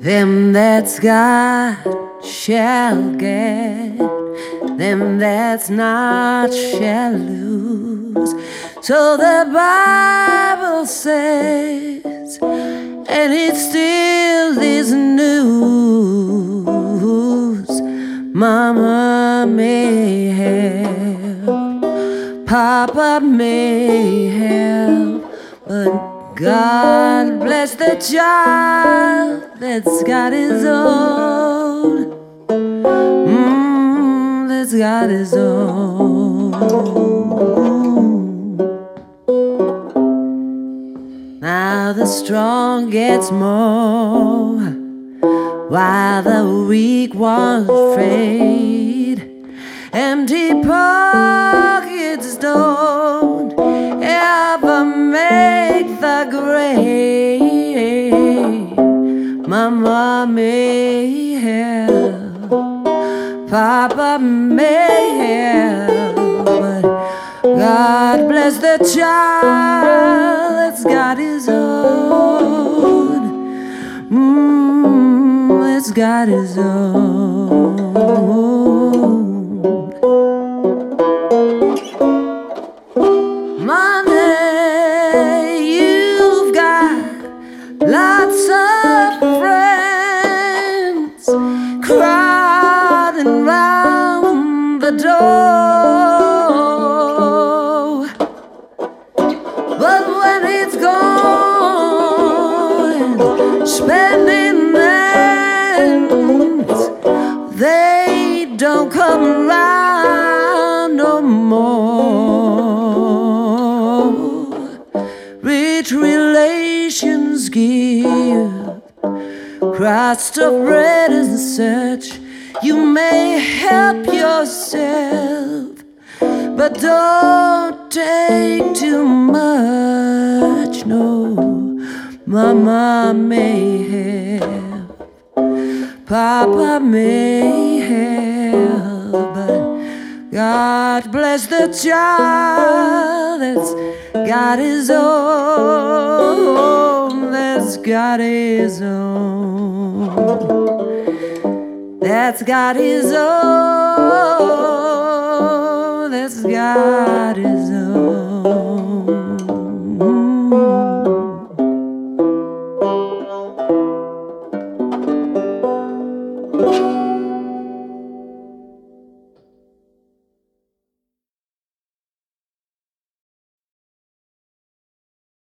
Them that's got shall get, them that's not shall lose. So the Bible says, and it still is news. Mama may help, Papa may help, but God bless the child that's got his own. That's got his own. Now the strong gets more, while the weak ones fade. Empty pockets don't ever make the grade. Mama may help, Papa may help, but God bless the child that's got his own. That's got his own. Lots of friends crowding round the door, but when it's gone, spending ends, they don't come round no more. Rich relations give crust of bread and such. You may help yourself, but don't take too much. No, Mama may help, Papa may help, but God bless the child that's got his own. That's got his own. That's got his own. That's got his own.